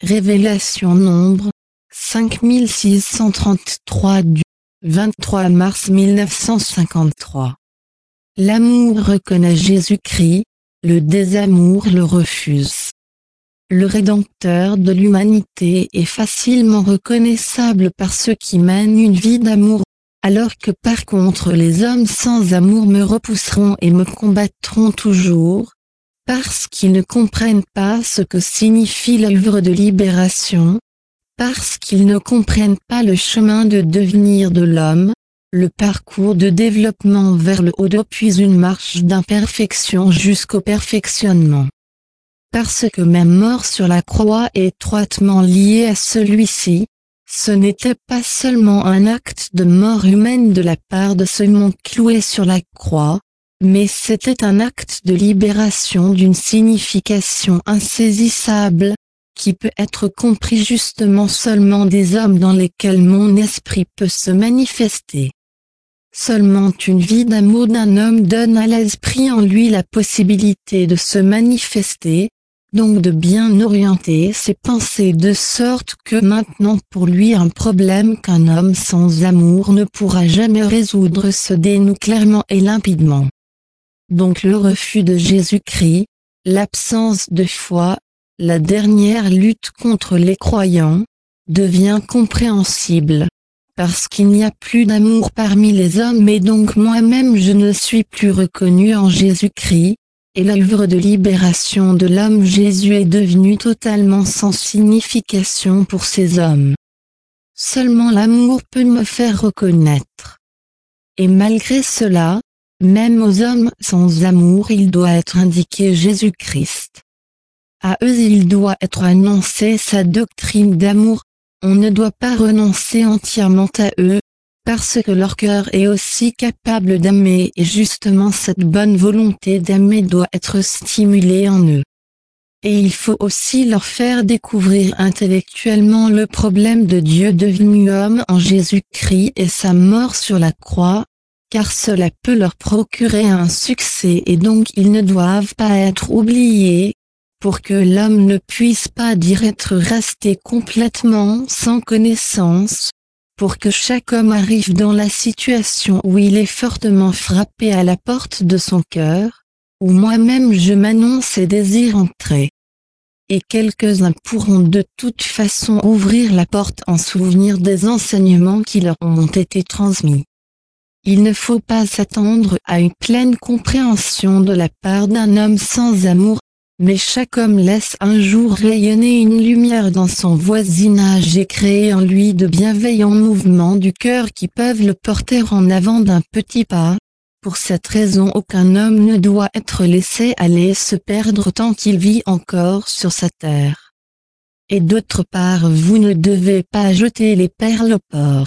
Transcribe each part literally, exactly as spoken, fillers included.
Révélation Nombre, cinq mille six cent trente-trois du vingt-trois mars mille neuf cent cinquante-trois. L'amour reconnaît Jésus-Christ, le désamour le refuse. Le Rédempteur de l'humanité est facilement reconnaissable par ceux qui mènent une vie d'amour, alors que par contre les hommes sans amour me repousseront et me combattront toujours, parce qu'ils ne comprennent pas ce que signifie l'œuvre de libération, parce qu'ils ne comprennent pas le chemin de devenir de l'homme, le parcours de développement vers le haut depuis une marche d'imperfection jusqu'au perfectionnement. Parce que ma mort sur la croix est étroitement liée à celui-ci, ce n'était pas seulement un acte de mort humaine de la part de ce mon cloué sur la croix, mais c'était un acte de libération d'une signification insaisissable, qui peut être compris justement seulement des hommes dans lesquels mon esprit peut se manifester. Seulement une vie d'amour d'un homme donne à l'esprit en lui la possibilité de se manifester, donc de bien orienter ses pensées de sorte que maintenant pour lui un problème qu'un homme sans amour ne pourra jamais résoudre se dénoue clairement et limpidement. Donc le refus de Jésus-Christ, l'absence de foi, la dernière lutte contre les croyants, devient compréhensible, parce qu'il n'y a plus d'amour parmi les hommes et donc moi-même je ne suis plus reconnu en Jésus-Christ, et l'œuvre de libération de l'homme Jésus est devenue totalement sans signification pour ces hommes. Seulement l'amour peut me faire reconnaître. Et malgré cela, même aux hommes sans amour il doit être indiqué Jésus-Christ. À eux il doit être annoncé sa doctrine d'amour, on ne doit pas renoncer entièrement à eux, parce que leur cœur est aussi capable d'aimer et justement cette bonne volonté d'aimer doit être stimulée en eux. Et il faut aussi leur faire découvrir intellectuellement le problème de Dieu devenu homme en Jésus-Christ et sa mort sur la croix, car cela peut leur procurer un succès et donc ils ne doivent pas être oubliés, pour que l'homme ne puisse pas dire être resté complètement sans connaissance, pour que chaque homme arrive dans la situation où il est fortement frappé à la porte de son cœur, où moi-même je m'annonce et désire entrer. Et quelques-uns pourront de toute façon ouvrir la porte en souvenir des enseignements qui leur ont été transmis. Il ne faut pas s'attendre à une pleine compréhension de la part d'un homme sans amour, mais chaque homme laisse un jour rayonner une lumière dans son voisinage et créer en lui de bienveillants mouvements du cœur qui peuvent le porter en avant d'un petit pas. Pour cette raison aucun homme ne doit être laissé aller et se perdre tant qu'il vit encore sur sa terre. Et d'autre part vous ne devez pas jeter les perles au porc.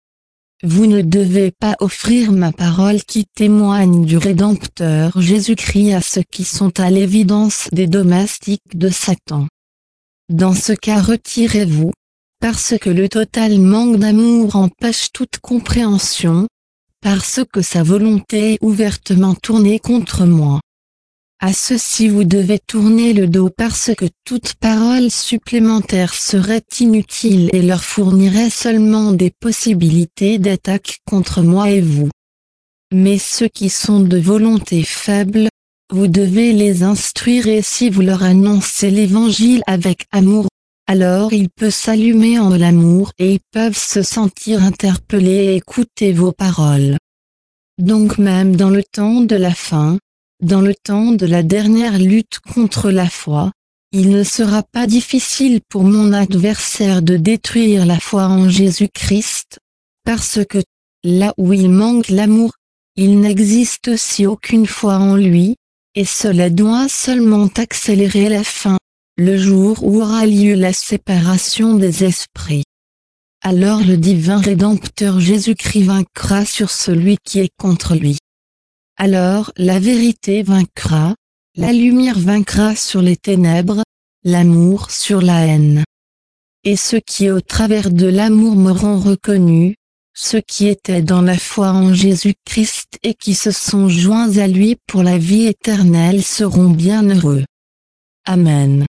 Vous ne devez pas offrir ma parole qui témoigne du Rédempteur Jésus-Christ à ceux qui sont à l'évidence des domestiques de Satan. Dans ce cas retirez-vous, parce que le total manque d'amour empêche toute compréhension, parce que sa volonté est ouvertement tournée contre moi. À ceux-ci vous devez tourner le dos parce que toute parole supplémentaire serait inutile et leur fournirait seulement des possibilités d'attaque contre moi et vous. Mais ceux qui sont de volonté faible, vous devez les instruire et si vous leur annoncez l'évangile avec amour, alors il peut s'allumer en l'amour et ils peuvent se sentir interpellés et écouter vos paroles. Donc même dans le temps de la fin, dans le temps de la dernière lutte contre la foi, il ne sera pas difficile pour mon adversaire de détruire la foi en Jésus-Christ, parce que, là où il manque l'amour, il n'existe aussi aucune foi en lui, et cela doit seulement accélérer la fin, le jour où aura lieu la séparation des esprits. Alors le divin Rédempteur Jésus-Christ vaincra sur celui qui est contre lui. Alors la vérité vaincra, la lumière vaincra sur les ténèbres, l'amour sur la haine. Et ceux qui au travers de l'amour m'auront reconnu, ceux qui étaient dans la foi en Jésus-Christ et qui se sont joints à lui pour la vie éternelle seront bien heureux. Amen.